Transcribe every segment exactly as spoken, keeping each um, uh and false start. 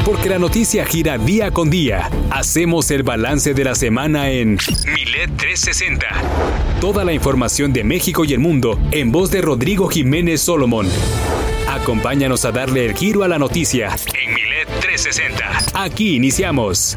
Porque la noticia gira día con día. Hacemos el balance de la semana en Milet trescientos sesenta. Toda la información de México y el mundo en voz de Rodrigo Jiménez Solomón. Acompáñanos a darle el giro a la noticia en Milet trescientos sesenta. Aquí iniciamos.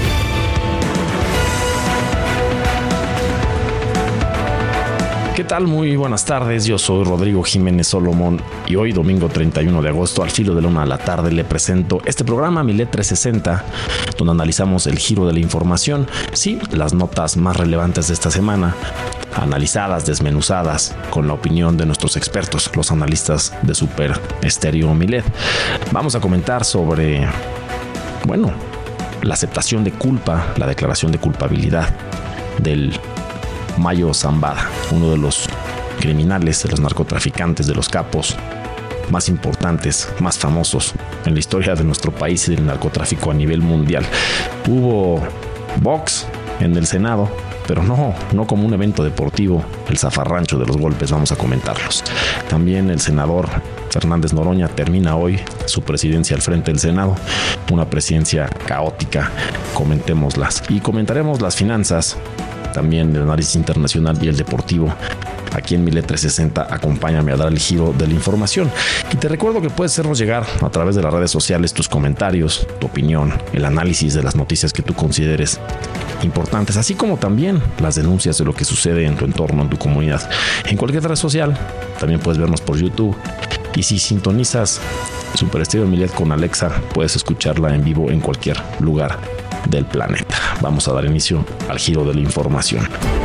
¿Qué tal? Muy buenas tardes, yo soy Rodrigo Jiménez Solomón y hoy domingo treinta y uno de agosto al filo de la una de la tarde le presento este programa Milet trescientos sesenta, donde analizamos el giro de la información, sí, las notas más relevantes de esta semana, analizadas, desmenuzadas, con la opinión de nuestros expertos, los analistas de Super Estéreo Milet. Vamos a comentar sobre, bueno, la aceptación de culpa, la declaración de culpabilidad del Mayo Zambada, uno de los criminales, de los narcotraficantes, de los capos más importantes, más famosos en la historia de nuestro país y del narcotráfico a nivel mundial. Hubo box en el Senado, pero no, no como un evento deportivo, el zafarrancho de los golpes, vamos a comentarlos. También el senador Fernández Noroña termina hoy su presidencia al frente del Senado, una presidencia caótica, comentémoslas. Y comentaremos las finanzas, también el análisis internacional y el deportivo. Aquí en Milet trescientos sesenta, acompáñame a dar el giro de la información. Y te recuerdo que puedes hacernos llegar a través de las redes sociales tus comentarios, tu opinión, el análisis de las noticias que tú consideres importantes, así como también las denuncias de lo que sucede en tu entorno, en tu comunidad. En cualquier red social, también puedes vernos por YouTube. Y si sintonizas Super Estéreo Milet con Alexa, puedes escucharla en vivo en cualquier lugar del planeta. Vamos a dar inicio al giro de la información.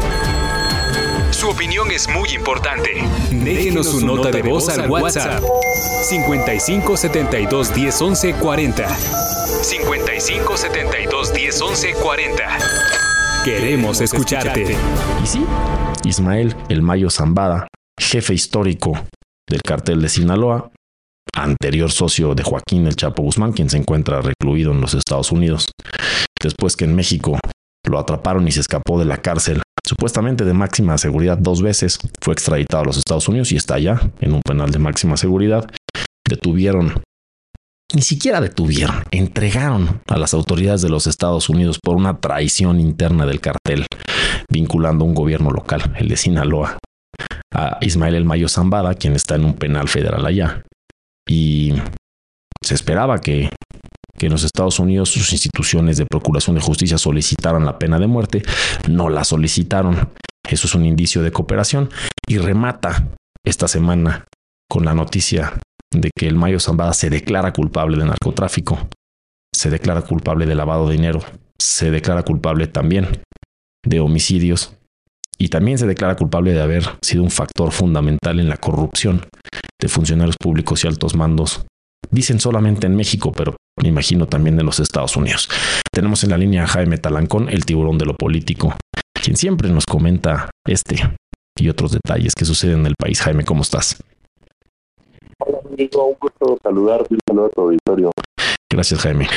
Su opinión es muy importante. Déjenos su nota de voz al WhatsApp cincuenta y cinco setenta y dos diez once cuarenta. cincuenta y cinco setenta y dos diez once cuarenta. Queremos escucharte. Y sí, Ismael El Mayo Zambada, jefe histórico del cártel de Sinaloa, anterior socio de Joaquín El Chapo Guzmán, quien se encuentra recluido en los Estados Unidos, después que en México lo atraparon y se escapó de la cárcel, supuestamente de máxima seguridad dos veces, fue extraditado a los Estados Unidos y está allá en un penal de máxima seguridad. Detuvieron, ni siquiera detuvieron, entregaron a las autoridades de los Estados Unidos por una traición interna del cartel, vinculando a un gobierno local, el de Sinaloa, a Ismael El Mayo Zambada, quien está en un penal federal allá. Y se esperaba que, que en los Estados Unidos sus instituciones de procuración de justicia solicitaran la pena de muerte. No la solicitaron. Eso es un indicio de cooperación. Y remata esta semana con la noticia de que el Mayo Zambada se declara culpable de narcotráfico, se declara culpable de lavado de dinero, se declara culpable también de homicidios y también se declara culpable de haber sido un factor fundamental en la corrupción de funcionarios públicos y altos mandos. Dicen solamente en México, pero me imagino también en los Estados Unidos. Tenemos en la línea a Jaime Talancón, el tiburón de lo político, quien siempre nos comenta este y otros detalles que suceden en el país. Jaime, ¿cómo estás? Hola, amigo, un gusto saludarte, un saludo a tu auditorio. Gracias, Jaime.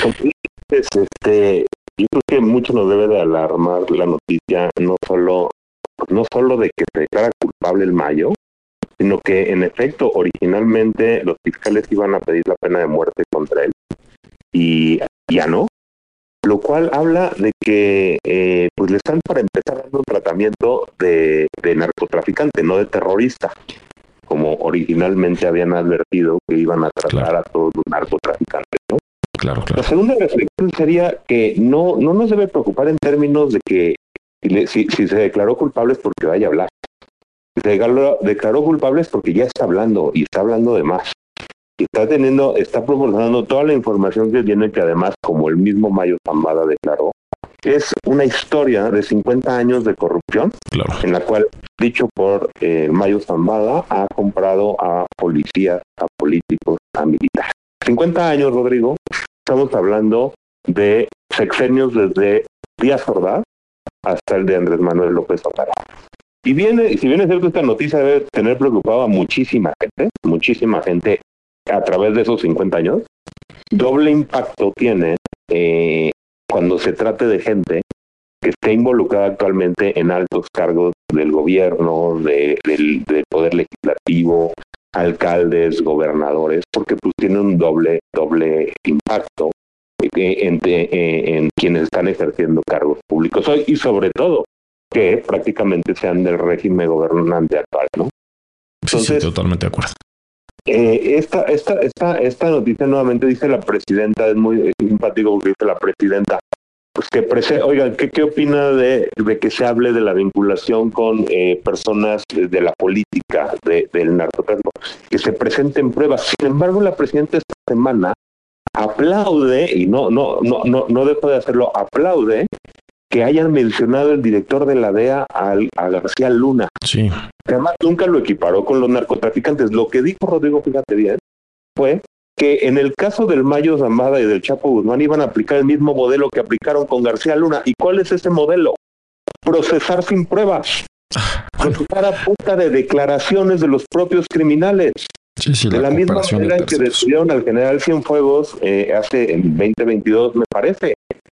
Este, yo creo que mucho nos debe de alarmar la noticia, no solo, no solo de que se declara culpable el Mayo, sino que en efecto originalmente los fiscales iban a pedir la pena de muerte contra él y ya no, lo cual habla de que eh, pues le están para empezar dando un tratamiento de, de narcotraficante, no de terrorista, como originalmente habían advertido que iban a tratar claro. a todos los narcotraficantes, ¿no? Claro, claro. La segunda reflexión sería que no, no nos debe preocupar en términos de que si, le, si, si se declaró culpable es porque vaya a hablar. Si se declaró, declaró culpable es porque ya está hablando y está hablando de más. Y está teniendo, está proporcionando toda la información que tiene, que además, como el mismo Mayo Zambada declaró, es una historia de cincuenta años de corrupción, claro. en la cual, dicho por eh, Mayo Zambada, ha comprado a policías, a políticos, a militares. cincuenta años, Rodrigo, estamos hablando de sexenios desde Díaz Ordaz hasta el de Andrés Manuel López Obrador. Y viene, si bien es cierto, esta noticia debe tener preocupado a muchísima gente, muchísima gente a través de esos cincuenta años, doble impacto tiene eh, cuando se trate de gente que esté involucrada actualmente en altos cargos del gobierno, de, del, del poder legislativo, alcaldes, gobernadores, porque pues tiene un doble, doble impacto en, en, en quienes están ejerciendo cargos públicos hoy y sobre todo que prácticamente sean del régimen gobernante actual, ¿no? Entonces, sí, sí, totalmente de acuerdo. Eh, esta, esta, esta, esta noticia nuevamente dice la presidenta, es muy simpático porque dice la presidenta, pues que prese oigan, ¿qué, qué opina de, de que se hable de la vinculación con eh, personas de, de la política, de, del narcotráfico, que se presenten pruebas? Sin embargo, la presidenta esta semana aplaude, y no, no, no, no, no dejó de hacerlo, aplaude que hayan mencionado el director de la D E A a, a García Luna. Sí. Que además nunca lo equiparó con los narcotraficantes. Lo que dijo Rodrigo, fíjate bien, fue que en el caso del Mayo Zambada y del Chapo Guzmán iban a aplicar el mismo modelo que aplicaron con García Luna. ¿Y cuál es ese modelo? Procesar sin pruebas. Procesar a punta de declaraciones de los propios criminales. Sí, sí, de la, la misma manera en que destruyeron al general Cienfuegos eh, hace en veinte veintidós, me parece.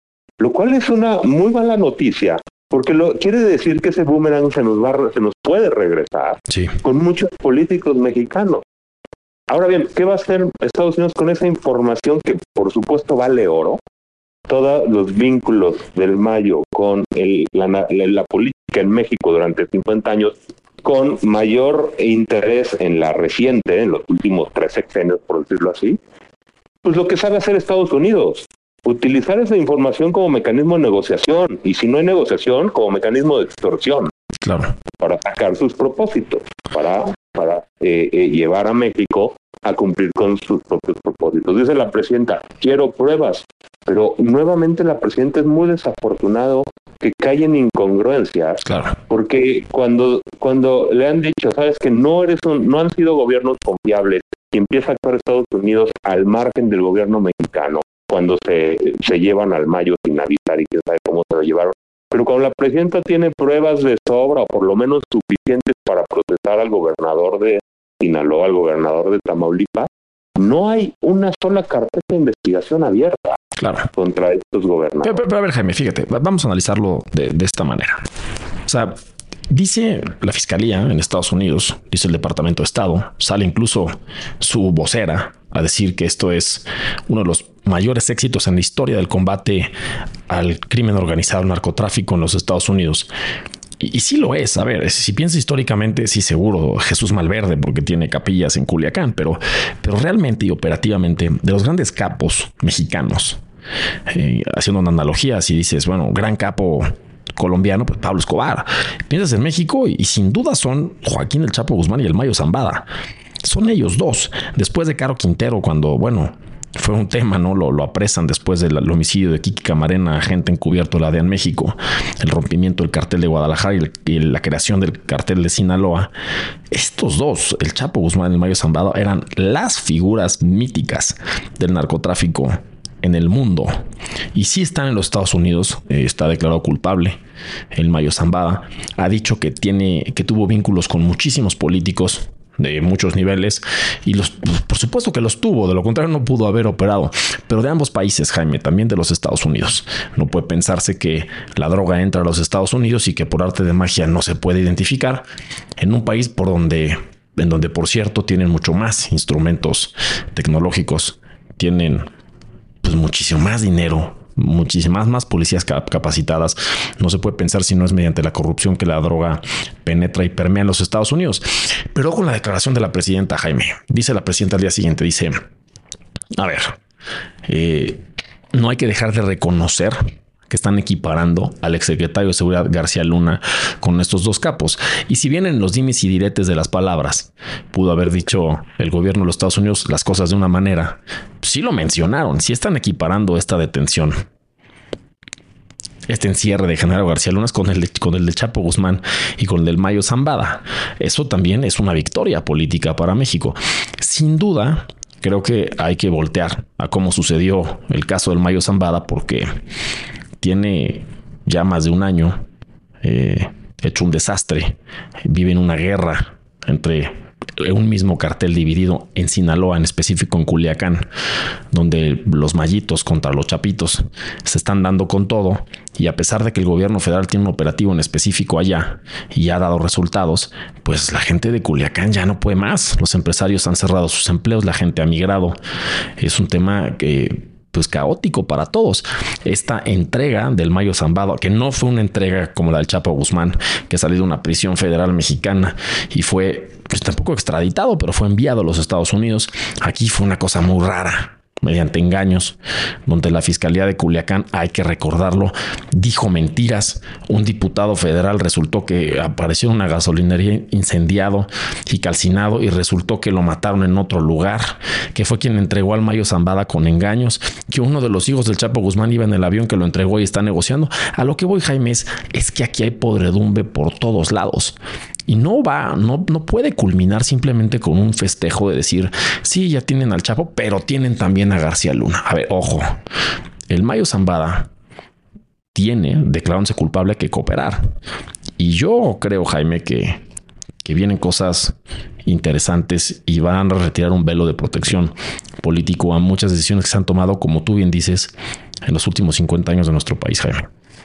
Lo cual es una muy mala noticia, porque lo quiere decir que ese boomerang se nos va, se nos puede regresar sí. con muchos políticos mexicanos. Ahora bien, ¿qué va a hacer Estados Unidos con esa información que por supuesto vale oro? Todos los vínculos del Mayo con el, la, la, la política en México durante cincuenta años, con mayor interés en la reciente, en los últimos tres sexenios, por decirlo así, pues lo que sabe hacer Estados Unidos. Utilizar esa información como mecanismo de negociación, y si no hay negociación, como mecanismo de extorsión. Claro. Para atacar sus propósitos, para, para eh, eh, llevar a México a cumplir con sus propios propósitos. Dice la presidenta, quiero pruebas, pero nuevamente la presidenta es muy desafortunado que cae en incongruencias, claro. Porque cuando, cuando le han dicho, sabes que no eres un, no han sido gobiernos confiables, y empieza a actuar Estados Unidos al margen del gobierno mexicano, cuando se, se llevan al Mayo sin avisar y quién sabe cómo se lo llevaron. Pero cuando la presidenta tiene pruebas de sobra, o por lo menos suficientes para procesar al gobernador de Sinaloa, al gobernador de Tamaulipas, no hay una sola carpeta de investigación abierta claro. contra estos gobernadores. Pero, pero, pero a ver, Jaime, fíjate, vamos a analizarlo de, de esta manera. O sea, dice la Fiscalía en Estados Unidos, dice el Departamento de Estado, sale incluso su vocera a decir que esto es uno de los mayores éxitos en la historia del combate al crimen organizado, al narcotráfico en los Estados Unidos. Y, y sí lo es. A ver, si piensas históricamente, sí seguro Jesús Malverde, porque tiene capillas en Culiacán, pero, pero realmente y operativamente de los grandes capos mexicanos, eh, haciendo una analogía, si dices, bueno, gran capo colombiano, pues Pablo Escobar. Piensas en México y, y sin duda son Joaquín el Chapo Guzmán y el Mayo Zambada. Son ellos dos. Después de Caro Quintero, cuando, bueno, fue un tema, ¿no? Lo, lo apresan después del homicidio de Kiki Camarena, agente encubierto de la D E A en México, el rompimiento del cartel de Guadalajara y, el, y la creación del cartel de Sinaloa. Estos dos, el Chapo Guzmán y el Mayo Zambada, eran las figuras míticas del narcotráfico en el mundo. Y sí están en los Estados Unidos, eh, está declarado culpable. El Mayo Zambada ha dicho que tiene, que tuvo vínculos con muchísimos políticos de muchos niveles y los, por supuesto que los tuvo, de lo contrario no pudo haber operado, pero de ambos países, Jaime, también de los Estados Unidos. No puede pensarse que la droga entra a los Estados Unidos y que por arte de magia no se puede identificar en un país por donde, en donde por cierto tienen mucho más instrumentos tecnológicos, tienen pues muchísimo más dinero, muchísimas más policías capacitadas. No se puede pensar si no es mediante la corrupción que la droga penetra y permea en los Estados Unidos. Pero con la declaración de la presidenta, Jaime, dice la presidenta al día siguiente, dice, a ver, eh, no hay que dejar de reconocer que están equiparando al exsecretario de Seguridad García Luna con estos dos capos. Y si bien en los dimes y diretes de las palabras pudo haber dicho el gobierno de los Estados Unidos las cosas de una manera, sí lo mencionaron, sí están equiparando esta detención, este encierre de Genaro García Luna con el, de, con el de Chapo Guzmán y con el del Mayo Zambada. Eso también es una victoria política para México. Sin duda, creo que hay que voltear a cómo sucedió el caso del Mayo Zambada, porque tiene ya más de un año eh, hecho un desastre. Vive en una guerra entre un mismo cartel dividido en Sinaloa, en específico en Culiacán, donde los mayitos contra los chapitos se están dando con todo. Y a pesar de que el gobierno federal tiene un operativo en específico allá y ha dado resultados, pues la gente de Culiacán ya no puede más. Los empresarios han cerrado sus empleos, la gente ha migrado. Es un tema que pues caótico para todos. Esta entrega del Mayo Zambada, que no fue una entrega como la del Chapo Guzmán, que salió de una prisión federal mexicana y fue pues tampoco extraditado, pero fue enviado a los Estados Unidos. Aquí fue una cosa muy rara, mediante engaños, donde la Fiscalía de Culiacán, hay que recordarlo, dijo mentiras. Un diputado federal resultó que apareció en una gasolinería incendiado y calcinado y resultó que lo mataron en otro lugar, que fue quien entregó al Mayo Zambada con engaños, que uno de los hijos del Chapo Guzmán iba en el avión que lo entregó y está negociando. A lo que voy, Jaime, es, es que aquí hay podredumbre por todos lados. Y no va, no, no puede culminar simplemente con un festejo de decir, sí, ya tienen al Chapo, pero tienen también a García Luna. A ver, ojo, el Mayo Zambada tiene, declarándose culpable, que cooperar. Y yo creo, Jaime, que, que vienen cosas interesantes y van a retirar un velo de protección político a muchas decisiones que se han tomado, como tú bien dices, en los últimos cincuenta años de nuestro país, Jaime.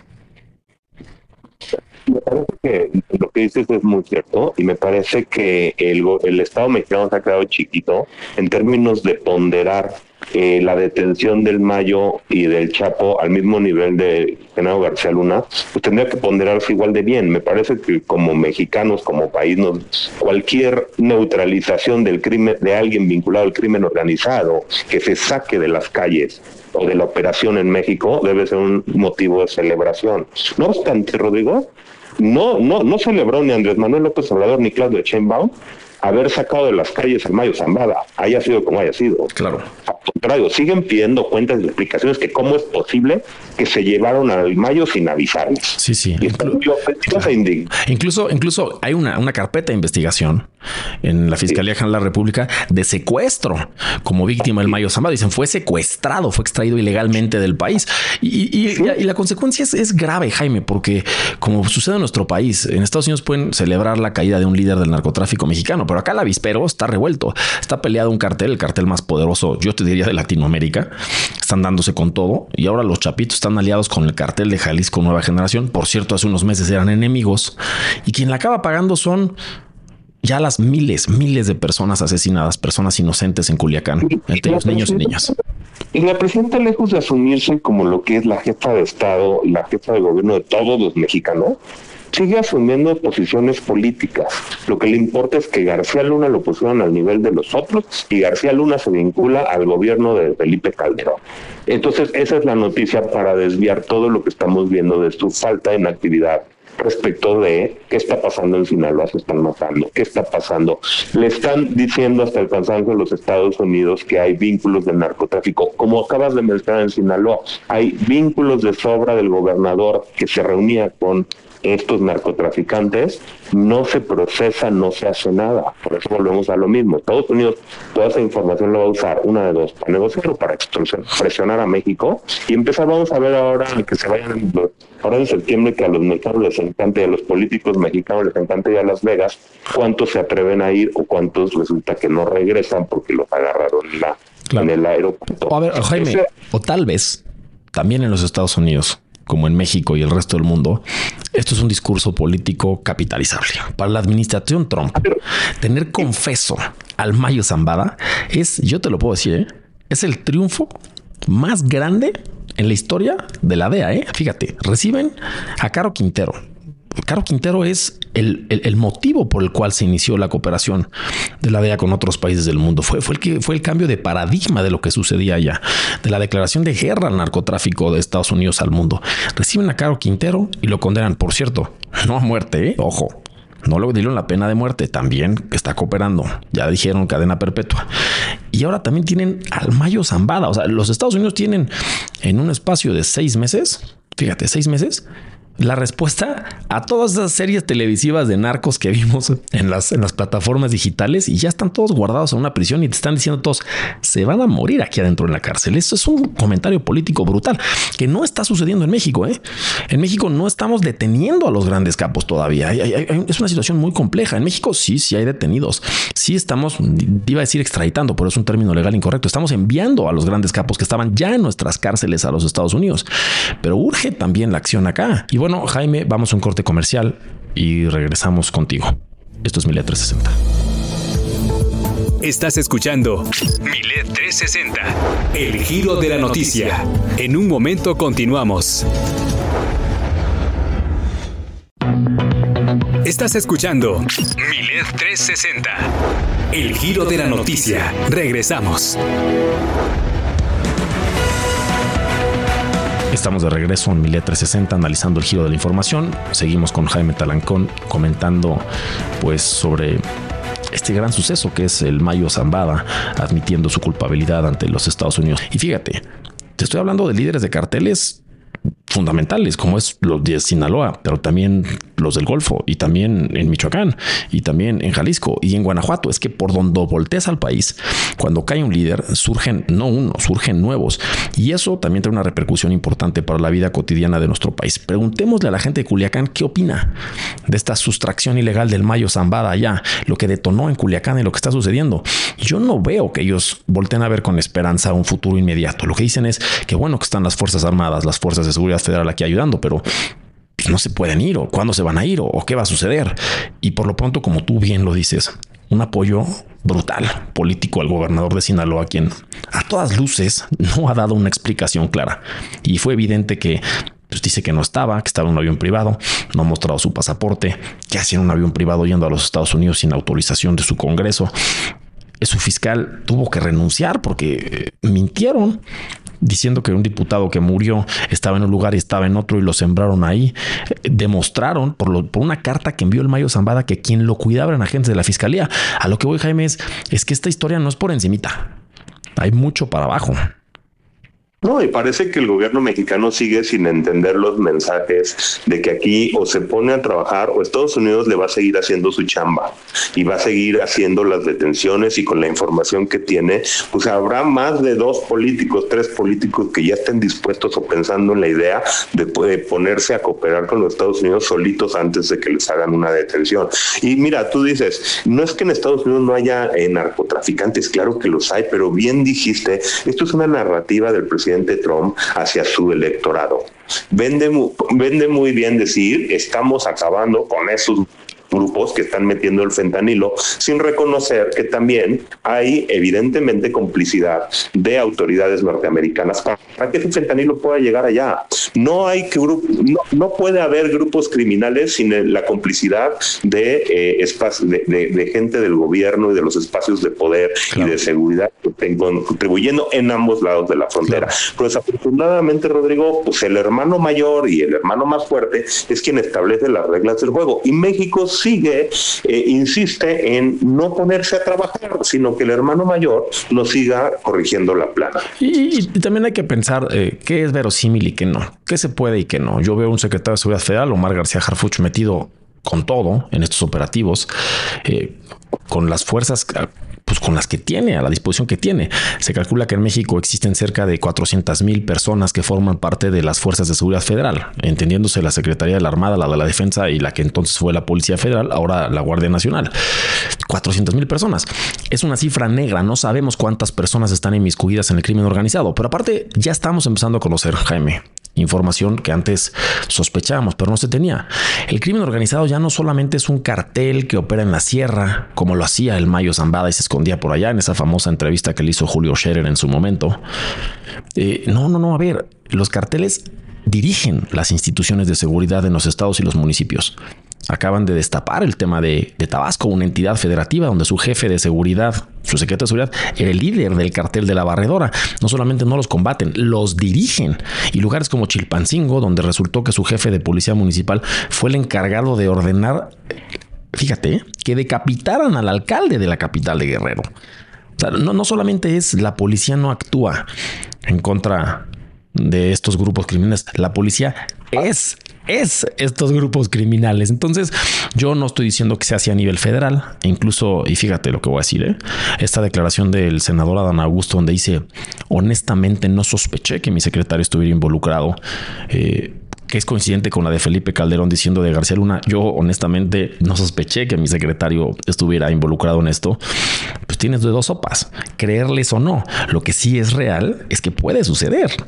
Me parece que lo que dices es muy cierto y me parece que el, el Estado mexicano se ha quedado chiquito en términos de ponderar eh, la detención del Mayo y del Chapo al mismo nivel de Genaro García Luna, pues tendría que ponderarse igual de bien. Me parece que como mexicanos, como país, nos, cualquier neutralización del crimen de alguien vinculado al crimen organizado que se saque de las calles o de la operación en México debe ser un motivo de celebración. No obstante, Rodrigo, no, no, no celebró ni Andrés Manuel López Obrador ni Claudia Sheinbaum haber sacado de las calles al Mayo Zambada, haya sido como haya sido. Claro. Al contrario, siguen pidiendo cuentas y explicaciones que cómo es posible que se llevaron al Mayo sin avisarles. Sí, sí. Y Inclu- claro. Incluso, incluso hay una, una carpeta de investigación en la Fiscalía General de la República de secuestro como víctima del Mayo Zambada. Dicen, fue secuestrado, fue extraído ilegalmente del país. Y, y, sí. y, y la consecuencia es, es grave, Jaime, porque como sucede en nuestro país, en Estados Unidos pueden celebrar la caída de un líder del narcotráfico mexicano, pero acá el avispero está revuelto. Está peleado un cartel, el cartel más poderoso, yo te diría, de Latinoamérica. Están dándose con todo y ahora los chapitos están aliados con el cartel de Jalisco Nueva Generación. Por cierto, hace unos meses eran enemigos y quien la acaba pagando son ya las miles, miles de personas asesinadas, personas inocentes en Culiacán, entre ellos niños y niñas. Y la presidenta, lejos de asumirse como lo que es la jefa de Estado, la jefa de gobierno de todos los mexicanos, sigue asumiendo posiciones políticas. Lo que le importa es que García Luna lo pusieron al nivel de los otros y García Luna se vincula al gobierno de Felipe Calderón. Entonces, esa es la noticia para desviar todo lo que estamos viendo de su falta de actividad respecto de qué está pasando en Sinaloa, se están matando, qué está pasando. Le están diciendo hasta el cansancio de los Estados Unidos que hay vínculos del narcotráfico. Como acabas de mencionar en Sinaloa, hay vínculos de sobra del gobernador que se reunía con estos narcotraficantes, no se procesa, no se hace nada. Por eso volvemos a lo mismo. Estados Unidos toda esa información lo va a usar, una de dos, para negociar o para extorsionar, presionar a México y empezar. Vamos a ver ahora que se vayan, ahora en septiembre, que a los mexicanos les encanta y a los políticos mexicanos les encanta ir a Las Vegas, cuántos se atreven a ir o cuántos resulta que no regresan porque los agarraron en, la, claro. en el aeropuerto. O a ver, Jaime, Ese, o tal vez también en los Estados Unidos, como en México y el resto del mundo, esto es un discurso político capitalizable. Para la administración Trump, tener confeso al Mayo Zambada es, yo te lo puedo decir, ¿eh? es el triunfo más grande en la historia de la D E A. ¿eh? Fíjate, reciben a Caro Quintero. Caro Quintero es el, el, el motivo por el cual se inició la cooperación de la D E A con otros países del mundo. Fue, fue, el que, fue el cambio de paradigma de lo que sucedía allá, de la declaración de guerra al narcotráfico de Estados Unidos al mundo. Reciben a Caro Quintero y lo condenan, por cierto, no a muerte, ¿eh? Ojo. No le dieron la pena de muerte, también está cooperando. Ya dijeron cadena perpetua. Y ahora también tienen al Mayo Zambada. O sea, los Estados Unidos tienen en un espacio de seis meses, fíjate, seis meses, la respuesta a todas esas series televisivas de narcos que vimos en las, en las plataformas digitales y ya están todos guardados en una prisión y te están diciendo todos se van a morir aquí adentro en la cárcel. Esto es un comentario político brutal que no está sucediendo en México. ¿eh? En México no estamos deteniendo a los grandes capos todavía. Hay, hay, hay, es una situación muy compleja. En México sí, sí hay detenidos. Sí estamos, iba a decir extraditando, pero es un término legal incorrecto. Estamos enviando a los grandes capos que estaban ya en nuestras cárceles a los Estados Unidos. Pero urge también la acción acá. Y bueno, Jaime, vamos a un corte comercial y regresamos contigo. Esto es Milet trescientos sesenta. Estás escuchando Milet trescientos sesenta, el giro de la noticia. En un momento continuamos. Estás escuchando Milet trescientos sesenta, el giro de la noticia. Regresamos. Estamos de regreso en Milet trescientos sesenta analizando el giro de la información. Seguimos con Jaime Talancón comentando pues sobre este gran suceso que es el Mayo Zambada admitiendo su culpabilidad ante los Estados Unidos. Y fíjate, te estoy hablando de líderes de carteles fundamentales como es los de Sinaloa, pero también los del Golfo y también en Michoacán y también en Jalisco y en Guanajuato. Es que por donde voltees al país, cuando cae un líder, surgen no uno, surgen nuevos. Y eso también tiene una repercusión importante para la vida cotidiana de nuestro país. Preguntémosle a la gente de Culiacán qué opina de esta sustracción ilegal del Mayo Zambada allá, lo que detonó en Culiacán y lo que está sucediendo. Yo no veo que ellos volteen a ver con esperanza un futuro inmediato. Lo que dicen es que bueno que están las Fuerzas Armadas, las Fuerzas de Seguridad Federal aquí ayudando, pero pues no se pueden ir, o cuándo se van a ir, o, o qué va a suceder. Y por lo pronto, como tú bien lo dices, un apoyo brutal político al gobernador de Sinaloa, quien a todas luces no ha dado una explicación clara. Y fue evidente que pues, dice que no estaba, que estaba en un avión privado, no ha mostrado su pasaporte, que hacía un avión privado yendo a los Estados Unidos sin autorización de su Congreso. Su fiscal tuvo que renunciar porque eh, mintieron, diciendo que un diputado que murió estaba en un lugar y estaba en otro y lo sembraron ahí. Eh, demostraron por, lo, por una carta que envió el Mayo Zambada que quien lo cuidaba eran agentes de la fiscalía. A lo que voy, Jaime, es, es que esta historia no es por encimita. Hay mucho para abajo. No, y parece que el gobierno mexicano sigue sin entender los mensajes de que aquí o se pone a trabajar o Estados Unidos le va a seguir haciendo su chamba y va a seguir haciendo las detenciones, y con la información que tiene, pues habrá más de dos políticos, tres políticos que ya estén dispuestos o pensando en la idea de, de ponerse a cooperar con los Estados Unidos solitos antes de que les hagan una detención. Y mira, tú dices, no es que en Estados Unidos no haya eh, narcotraficantes, claro que los hay, pero bien dijiste, esto es una narrativa del presidente Trump hacia su electorado. Vende, vende muy bien decir, estamos acabando con esos grupos que están metiendo el fentanilo, sin reconocer que también hay evidentemente complicidad de autoridades norteamericanas para que ese fentanilo pueda llegar allá. No hay que grupo, no, no puede haber grupos criminales sin la complicidad de, eh, espacio, de, de, de gente del gobierno y de los espacios de poder, claro, y de seguridad que estén contribuyendo en ambos lados de la frontera. Claro. Pero desafortunadamente, Rodrigo, pues el hermano mayor y el hermano más fuerte es quien establece las reglas del juego. Y México sigue, eh, insiste en no ponerse a trabajar, sino que el hermano mayor nos siga corrigiendo la plana. Y, y también hay que pensar eh, qué es verosímil y qué no, qué se puede y qué no. Yo veo un secretario de Seguridad Federal, Omar García Harfuch, metido con todo en estos operativos, eh, con las fuerzas pues con las que tiene, a la disposición que tiene. Se calcula que en México existen cerca de cuatrocientas mil personas que forman parte de las Fuerzas de Seguridad Federal, entendiéndose la Secretaría de la Armada, la de la Defensa y la que entonces fue la Policía Federal, ahora la Guardia Nacional. cuatrocientas mil personas. Es una cifra negra. No sabemos cuántas personas están inmiscuidas en el crimen organizado, pero aparte ya estamos empezando a conocer, Jaime, información que antes sospechábamos, pero no se tenía. El crimen organizado ya no solamente es un cartel que opera en la sierra, como lo hacía el Mayo Zambada y se escondía por allá en esa famosa entrevista que le hizo Julio Scherer en su momento. Eh, no, no, no. A ver, los carteles dirigen las instituciones de seguridad en los estados y los municipios. Acaban de destapar el tema de, de Tabasco, una entidad federativa donde su jefe de seguridad, su secretario de seguridad, era el líder del cartel de la Barredora. No solamente no los combaten, los dirigen. Y lugares como Chilpancingo, donde resultó que su jefe de policía municipal fue el encargado de ordenar, fíjate, que decapitaran al alcalde de la capital de Guerrero. O sea, no, no solamente es la policía no actúa en contra de estos grupos criminales, la policía es es estos grupos criminales. Entonces, yo no estoy diciendo que sea así a nivel federal. E incluso, y fíjate lo que voy a decir, ¿eh? Esta declaración del senador Adán Augusto, donde dice, honestamente no sospeché que mi secretario estuviera involucrado, eh, que es coincidente con la de Felipe Calderón diciendo de García Luna, yo honestamente no sospeché que mi secretario estuviera involucrado en esto. Pues tienes de dos sopas, creerles o no. Lo que sí es real es que puede suceder.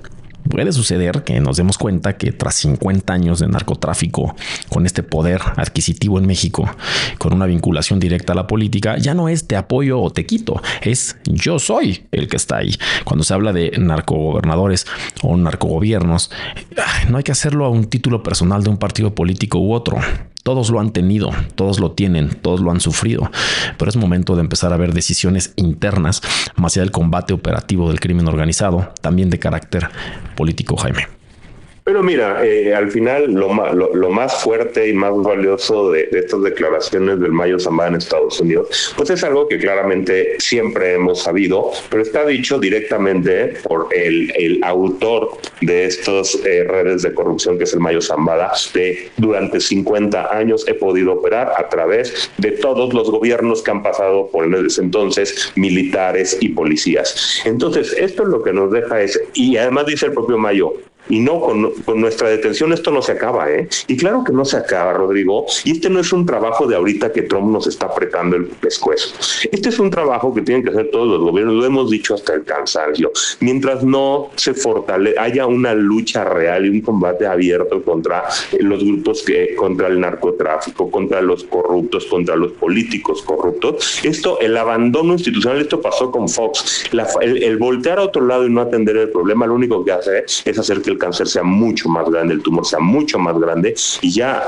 puede suceder que nos demos cuenta que tras cincuenta años de narcotráfico, con este poder adquisitivo en México, con una vinculación directa a la política, ya no es te apoyo o te quito, es yo soy el que está ahí. Cuando se habla de narcogobernadores o narcogobiernos, no hay que hacerlo a un título personal de un partido político u otro. Todos lo han tenido, todos lo tienen, todos lo han sufrido, pero es momento de empezar a ver decisiones internas más allá del combate operativo del crimen organizado, también de carácter político, Jaime. Pero mira, eh, al final lo más, lo, lo más fuerte y más valioso de, de estas declaraciones del Mayo Zambada en Estados Unidos, pues es algo que claramente siempre hemos sabido, pero está dicho directamente por el, el autor de estas eh, redes de corrupción, que es el Mayo Zambada, de durante cincuenta años he podido operar a través de todos los gobiernos que han pasado por en ese entonces, militares y policías. Entonces, esto es lo que nos deja es, y además dice el propio Mayo, y no, con, con nuestra detención esto no se acaba, ¿eh? Y claro que no se acaba, Rodrigo. Y este no es un trabajo de ahorita que Trump nos está apretando el pescuezo. Este es un trabajo que tienen que hacer todos los gobiernos, lo hemos dicho hasta el cansancio. Mientras no se fortalezca, haya una lucha real y un combate abierto contra los grupos que, contra el narcotráfico, contra los corruptos, contra los políticos corruptos. Esto, el abandono institucional, esto pasó con Fox. La, el, el voltear a otro lado y no atender el problema, lo único que hace es hacer que el cáncer sea mucho más grande, el tumor sea mucho más grande, y ya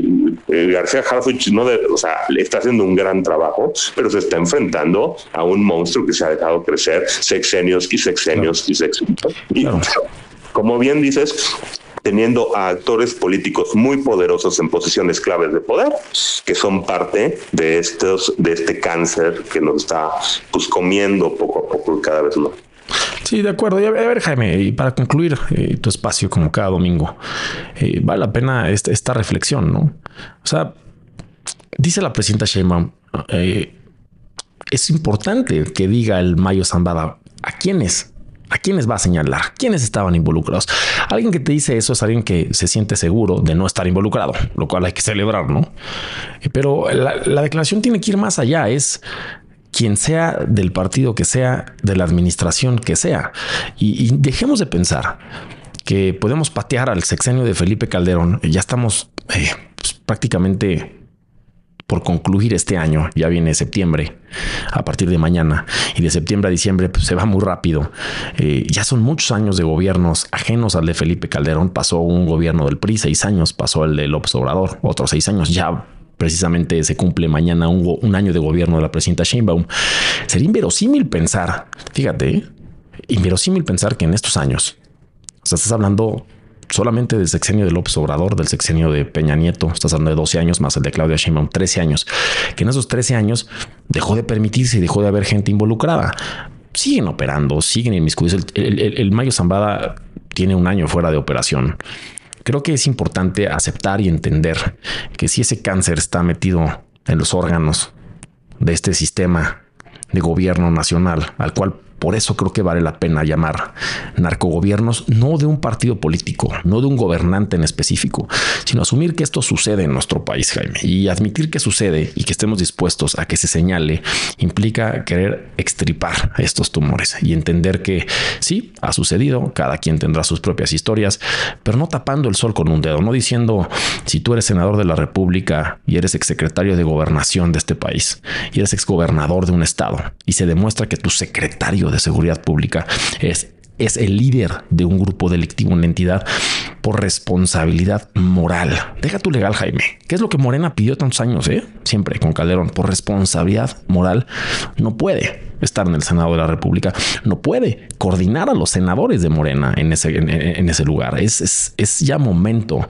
eh, García Harfuch no de, o sea, le está haciendo un gran trabajo, pero se está enfrentando a un monstruo que se ha dejado crecer sexenios y sexenios y sexenios. Y claro, como bien dices, teniendo a actores políticos muy poderosos en posiciones claves de poder, que son parte de estos, de este cáncer que nos está pues comiendo poco a poco cada vez más. Sí, de acuerdo. Y a ver, Jaime, y para concluir eh, tu espacio como cada domingo, eh, vale la pena esta, esta reflexión, ¿no? O sea, dice la presidenta Sheinbaum, eh, es importante que diga el Mayo Zambada a quiénes, a quiénes va a señalar, quiénes estaban involucrados. Alguien que te dice eso es alguien que se siente seguro de no estar involucrado, lo cual hay que celebrar, ¿no? Eh, pero la, la declaración tiene que ir más allá, es quien sea del partido que sea, de la administración que sea. Y, y dejemos de pensar que podemos patear al sexenio de Felipe Calderón. Ya estamos eh, pues, prácticamente por concluir este año. Ya viene septiembre a partir de mañana, y de septiembre a diciembre pues, se va muy rápido. Eh, ya son muchos años de gobiernos ajenos al de Felipe Calderón. Pasó un gobierno del P R I, seis años, pasó el de López Obrador, otros seis años. Ya precisamente se cumple mañana un, un año de gobierno de la presidenta Sheinbaum. Sería inverosímil pensar, fíjate, ¿eh? inverosímil pensar que en estos años, o sea, estás hablando solamente del sexenio de López Obrador, del sexenio de Peña Nieto, estás hablando de doce años más el de Claudia Sheinbaum, trece años, que en esos trece años dejó de permitirse y dejó de haber gente involucrada. Siguen operando, siguen inmiscuidos. El, el, el, el Mayo Zambada tiene un año fuera de operación. Creo que es importante aceptar y entender que si ese cáncer está metido en los órganos de este sistema de gobierno nacional, al cual por eso creo que vale la pena llamar narcogobiernos, no de un partido político, no de un gobernante en específico, sino asumir que esto sucede en nuestro país, Jaime, y admitir que sucede y que estemos dispuestos a que se señale implica querer extirpar estos tumores y entender que sí, ha sucedido, cada quien tendrá sus propias historias, pero no tapando el sol con un dedo, no diciendo si tú eres senador de la República y eres exsecretario de gobernación de este país y eres exgobernador de un estado y se demuestra que tu secretario de Seguridad Pública es, es el líder de un grupo delictivo en la entidad por responsabilidad moral. Deja tu legal, Jaime. ¿Qué es lo que Morena pidió tantos años? Eh? Siempre con Calderón. Por responsabilidad moral no puede estar en el Senado de la República. No puede coordinar a los senadores de Morena en ese, en, en ese lugar. Es, es, es ya momento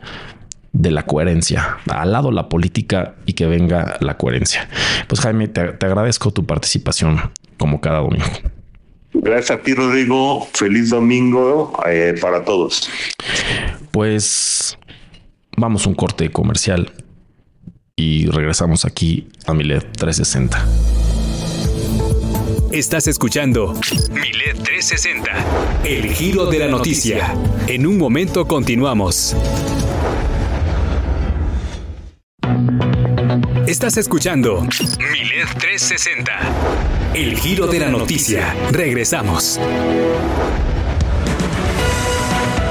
de la coherencia. Al lado la política y que venga la coherencia. Pues Jaime, te, te agradezco tu participación como cada domingo. Gracias a ti, Rodrigo. Feliz domingo eh, para todos. Pues vamos a un corte comercial y regresamos aquí a Milet trescientos sesenta. Estás escuchando Milet trescientos sesenta, el giro de la noticia. En un momento continuamos. Estás escuchando Milet trescientos sesenta, el giro de la noticia. Regresamos.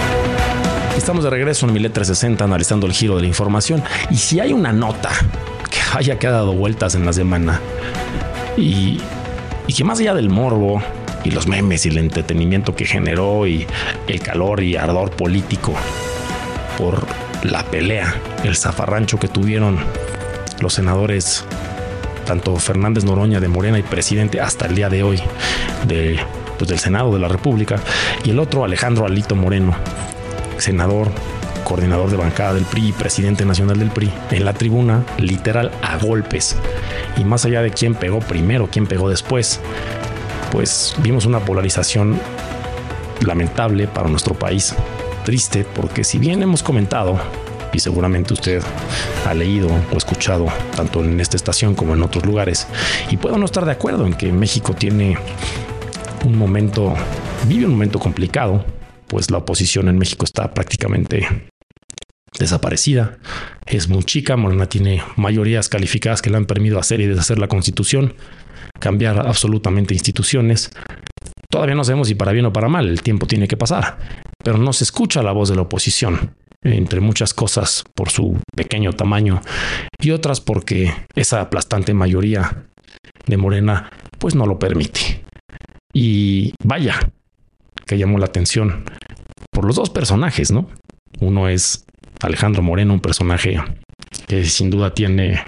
Estamos de regreso en Milet trescientos sesenta analizando el giro de la información. Y si hay una nota que haya quedado vueltas en la semana y, y que más allá del morbo y los memes y el entretenimiento que generó y el calor y ardor político por la pelea, el zafarrancho que tuvieron los senadores, tanto Fernández Noroña de Morena y presidente hasta el día de hoy de, pues del Senado de la República, y el otro Alejandro Alito Moreno, senador, coordinador de bancada del P R I y presidente nacional del P R I, en la tribuna, literal a golpes. Y más allá de quién pegó primero, quién pegó después, pues vimos una polarización lamentable para nuestro país. Triste, porque si bien hemos comentado, y seguramente usted ha leído o escuchado tanto en esta estación como en otros lugares, y puedo no estar de acuerdo en que México tiene un momento, vive un momento complicado, pues la oposición en México está prácticamente desaparecida, es muy chica. Morena tiene mayorías calificadas que le han permitido hacer y deshacer la Constitución, cambiar absolutamente instituciones. Todavía no sabemos si para bien o para mal, el tiempo tiene que pasar, pero no se escucha la voz de la oposición, entre muchas cosas por su pequeño tamaño y otras porque esa aplastante mayoría de Morena pues no lo permite. Y vaya que llamó la atención por los dos personajes, ¿no? Uno es Alejandro Moreno, un personaje que sin duda tiene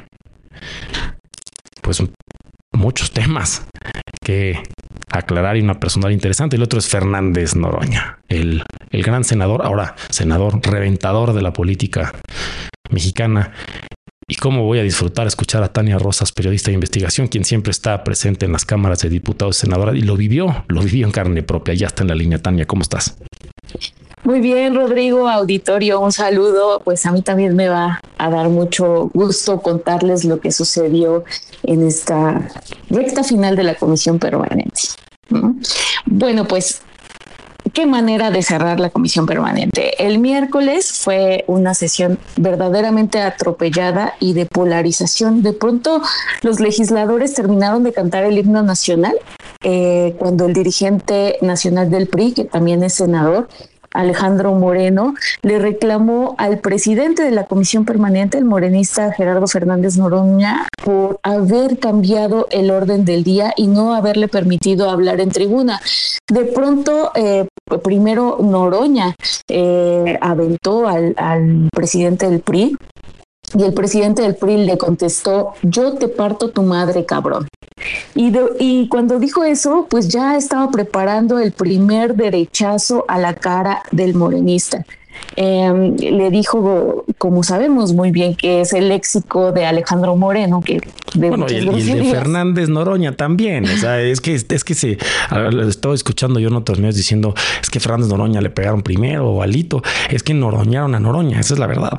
pues muchos temas que aclarar y una personalidad interesante. El otro es Fernández Noroña, el, el gran senador, ahora senador reventador de la política mexicana. Y cómo voy a disfrutar escuchar a Tania Rosas, periodista de investigación, quien siempre está presente en las cámaras de diputados y senadoras, y lo vivió, lo vivió en carne propia. Ya está en la línea. Tania, ¿cómo estás? Muy bien, Rodrigo, auditorio, un saludo. Pues a mí también me va a dar mucho gusto contarles lo que sucedió en esta recta final de la Comisión Permanente. ¿No? Bueno, pues, ¿qué manera de cerrar la Comisión Permanente? El miércoles fue una sesión verdaderamente atropellada y de polarización. De pronto, los legisladores terminaron de cantar el himno nacional eh, cuando el dirigente nacional del P R I, que también es senador, Alejandro Moreno, le reclamó al presidente de la Comisión Permanente, el morenista Gerardo Fernández Noroña, por haber cambiado el orden del día y no haberle permitido hablar en tribuna. De pronto, eh, primero Noroña eh, aventó al, al presidente del P R I, y el presidente del P R I le contestó: yo te parto tu madre, cabrón. Y, de, y cuando dijo eso, pues ya estaba preparando el primer derechazo a la cara del morenista. Eh, le dijo, como sabemos muy bien, que es el léxico de Alejandro Moreno, que de bueno, y el, y el de Fernández Noroña también. O sea, es que es que se lo estaba escuchando yo en otros medios diciendo es que Fernández Noroña le pegaron primero o Alito. Es que noroñaron a Noroña, esa es la verdad.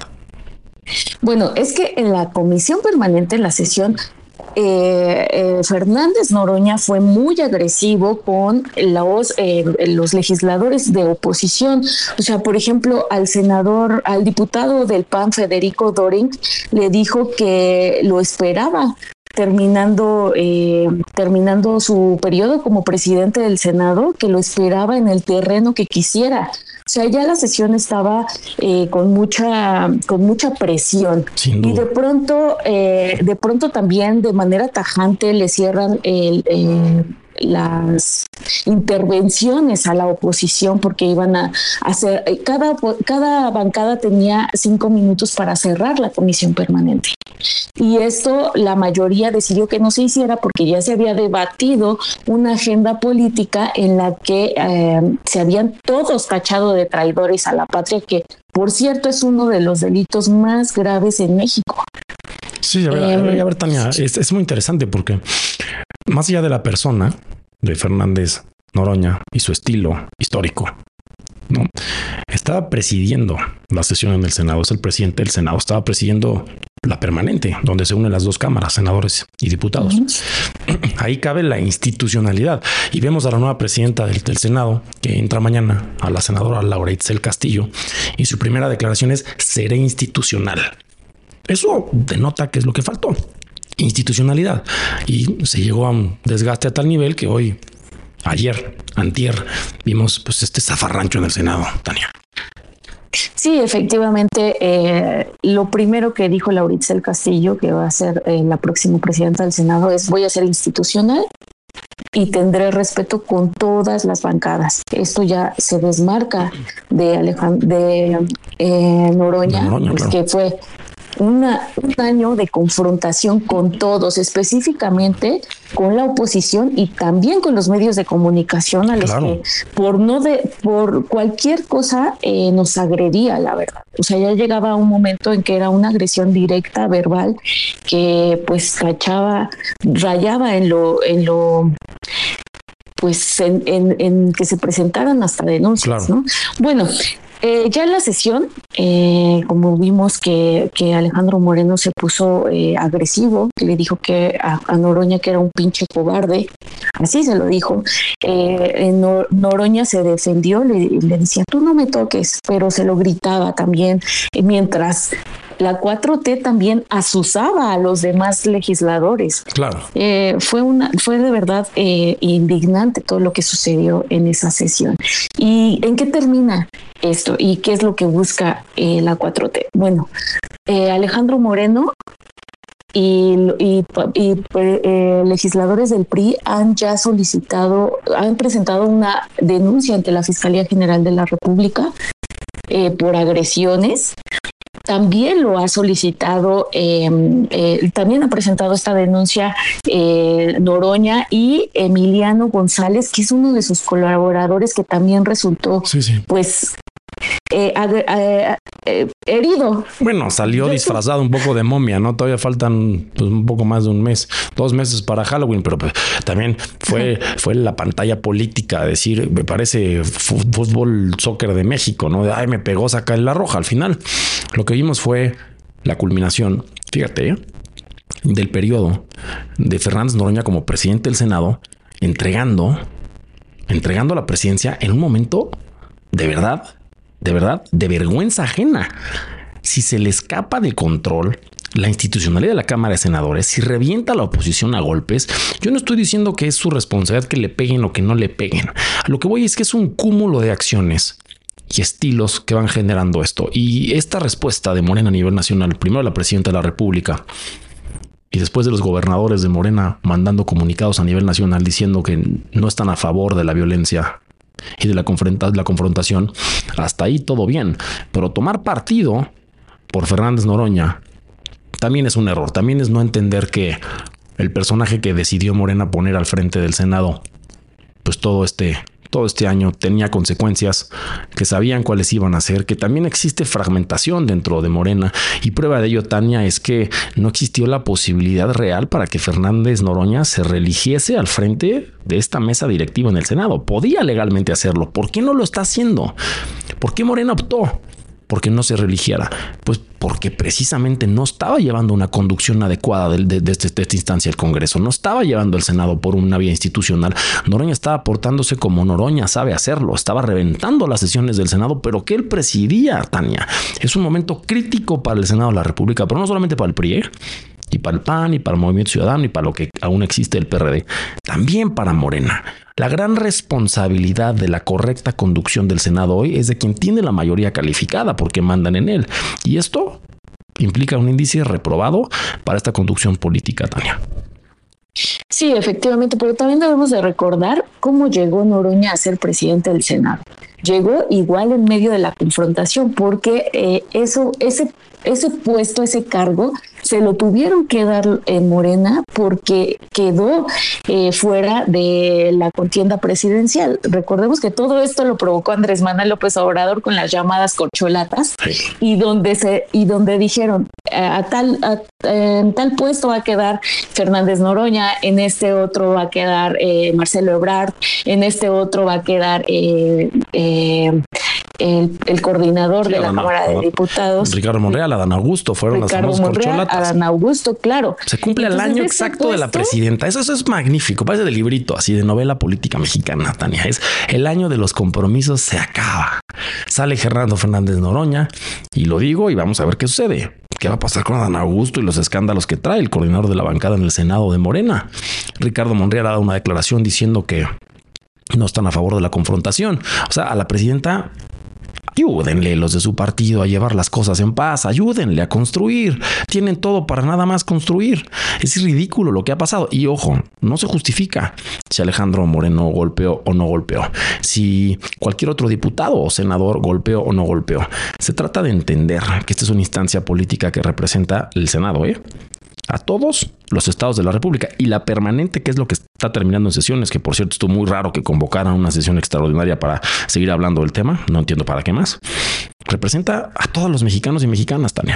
Bueno, es que en la Comisión Permanente, en la sesión, Eh, eh, Fernández Noroña fue muy agresivo con los, eh, los legisladores de oposición. O sea, por ejemplo, al senador, al diputado del P A N, Federico Doring, le dijo que lo esperaba terminando eh, terminando su periodo como presidente del Senado, que lo esperaba en el terreno que quisiera. O sea, ya la sesión estaba eh, con mucha con mucha presión. Y de pronto, eh, de pronto también de manera tajante le cierran el, eh, las intervenciones a la oposición, porque iban a hacer, cada, cada bancada tenía cinco minutos para cerrar la Comisión Permanente. Y esto la mayoría decidió que no se hiciera porque ya se había debatido una agenda política en la que eh, se habían todos tachado de traidores a la patria, que por cierto es uno de los delitos más graves en México. Sí, a ver, eh, a ver, a ver Tania, es, es muy interesante porque más allá de la persona de Fernández Noroña y su estilo histórico, ¿no? Estaba presidiendo la sesión en el Senado, es el presidente del Senado, estaba presidiendo la permanente, donde se unen las dos cámaras, senadores y diputados. Uh-huh. Ahí cabe la institucionalidad. Y vemos a la nueva presidenta del, del Senado, que entra mañana, a la senadora Laura Itzel Castillo, y su primera declaración es: seré institucional. Eso denota que es lo que faltó, institucionalidad. Y se llegó a un desgaste a tal nivel que hoy, ayer, antier, vimos pues este zafarrancho en el Senado, Tania. Sí, efectivamente, eh, lo primero que dijo Laura Itzel Castillo, que va a ser eh, la próxima presidenta del Senado, es: voy a ser institucional y tendré respeto con todas las bancadas. Esto ya se desmarca de Alejandro de eh, Noroña, de Noroña pues, claro. que fue Una, un año de confrontación con todos, específicamente con la oposición y también con los medios de comunicación, a los Claro. que por no de por cualquier cosa eh, nos agredía, la verdad. O sea, ya llegaba un momento en que era una agresión directa, verbal, que pues tachaba, rayaba en lo, en lo pues en, en, en que se presentaran hasta denuncias, Claro. ¿no? Bueno, Eh, ya en la sesión, eh, como vimos que, que Alejandro Moreno se puso eh, agresivo, que le dijo que a, a Noroña que era un pinche cobarde, así se lo dijo. Eh, Nor- Noroña se defendió, le, le decía: tú no me toques, pero se lo gritaba también, eh, mientras la cuatro T también azuzaba a los demás legisladores. Claro. Eh, fue una, fue de verdad eh, indignante todo lo que sucedió en esa sesión. ¿Y en qué termina esto? ¿Y qué es lo que busca eh, la cuatro T? Bueno, eh, Alejandro Moreno y, y, y eh, legisladores del P R I han ya solicitado, han presentado una denuncia ante la Fiscalía General de la República eh, por agresiones. También lo ha solicitado, eh, eh, también ha presentado esta denuncia eh, Noroña y Emiliano González, que es uno de sus colaboradores que también resultó, Sí, sí. pues, eh, ag- eh, eh, herido. Bueno, salió disfrazado un poco de momia, ¿no? Todavía faltan pues, un poco más de un mes, dos meses para Halloween, pero pues, también fue, fue la pantalla política, decir, me parece fútbol, soccer de México, ¿no? De, ay, me pegó, saca la roja. Al final, lo que vimos fue la culminación, fíjate, ¿eh? del periodo de Fernández Noroña como presidente del Senado, entregando, entregando la presidencia en un momento de verdad, de verdad, de vergüenza ajena. Si se le escapa de control la institucionalidad de la Cámara de Senadores, si revienta a la oposición a golpes, yo no estoy diciendo que es su responsabilidad que le peguen o que no le peguen. A lo que voy es que es un cúmulo de acciones y estilos que van generando esto. Y esta respuesta de Morena a nivel nacional, primero la presidenta de la República y después de los gobernadores de Morena mandando comunicados a nivel nacional diciendo que no están a favor de la violencia y de la, confronta la confrontación, hasta ahí todo bien. Pero tomar partido por Fernández Noroña también es un error. También es no entender que el personaje que decidió Morena poner al frente del Senado, pues todo este, todo este año tenía consecuencias, que sabían cuáles iban a ser, que también existe fragmentación dentro de Morena. Y prueba de ello, Tania, es que no existió la posibilidad real para que Fernández Noroña se reeligiese al frente de esta mesa directiva en el Senado. Podía legalmente hacerlo. ¿Por qué no lo está haciendo? ¿Por qué Morena optó porque no se reeligiera? Pues porque precisamente no estaba llevando una conducción adecuada de, de, de, este, de esta instancia del Congreso, no estaba llevando el Senado por una vía institucional. Noroña estaba portándose como Noroña sabe hacerlo, estaba reventando las sesiones del Senado, pero que él presidía, Tania. Es un momento crítico para el Senado de la República, pero no solamente para el P R I, ¿eh? Y para el P A N, y para el Movimiento Ciudadano, y para lo que aún existe el P R D, también para Morena. La gran responsabilidad de la correcta conducción del Senado hoy es de quien tiene la mayoría calificada porque mandan en él. Y esto implica un índice reprobado para esta conducción política, Tania. Sí, efectivamente, pero también debemos de recordar cómo llegó Noroña a ser presidente del Senado. Llegó igual en medio de la confrontación, porque eh, eso, ese, ese puesto, ese cargo, se lo tuvieron que dar en Morena porque quedó eh, fuera de la contienda presidencial. Recordemos que todo esto lo provocó Andrés Manuel López Obrador con las llamadas corcholatas, sí. y donde se y donde dijeron a tal a, en tal puesto va a quedar Fernández Noroña, en este otro va a quedar eh, Marcelo Ebrard, en este otro va a quedar eh, eh, el, el coordinador sí, de la Adán, Cámara Adán, de Diputados, Ricardo Monreal, Adán Augusto, fueron Ricardo las famosas Monreal, corcholatas. Adán Augusto, claro. Se cumple el año exacto puesto de la presidenta. Eso, eso es magnífico. Parece de librito, así de novela política mexicana, Tania. Es el año de los compromisos se acaba. Sale Fernando Fernández Noroña y lo digo y vamos a ver qué sucede. ¿Qué va a pasar con Adán Augusto y los escándalos que trae el coordinador de la bancada en el Senado de Morena? Ricardo Monreal ha dado una declaración diciendo que no están a favor de la confrontación. O sea, a la presidenta Ayúdenle los de su partido a llevar las cosas en paz, ayúdenle a construir. Tienen todo para nada más construir. Es ridículo lo que ha pasado. Y ojo, no se justifica si Alejandro Moreno golpeó o no golpeó, si cualquier otro diputado o senador golpeó o no golpeó. Se trata de entender que esta es una instancia política que representa el Senado, ¿eh? A todos los estados de la República, y la permanente, que es lo que está terminando en sesiones, que por cierto estuvo muy raro que convocaran una sesión extraordinaria para seguir hablando del tema, no entiendo para qué más, representa a todos los mexicanos y mexicanas, Tania.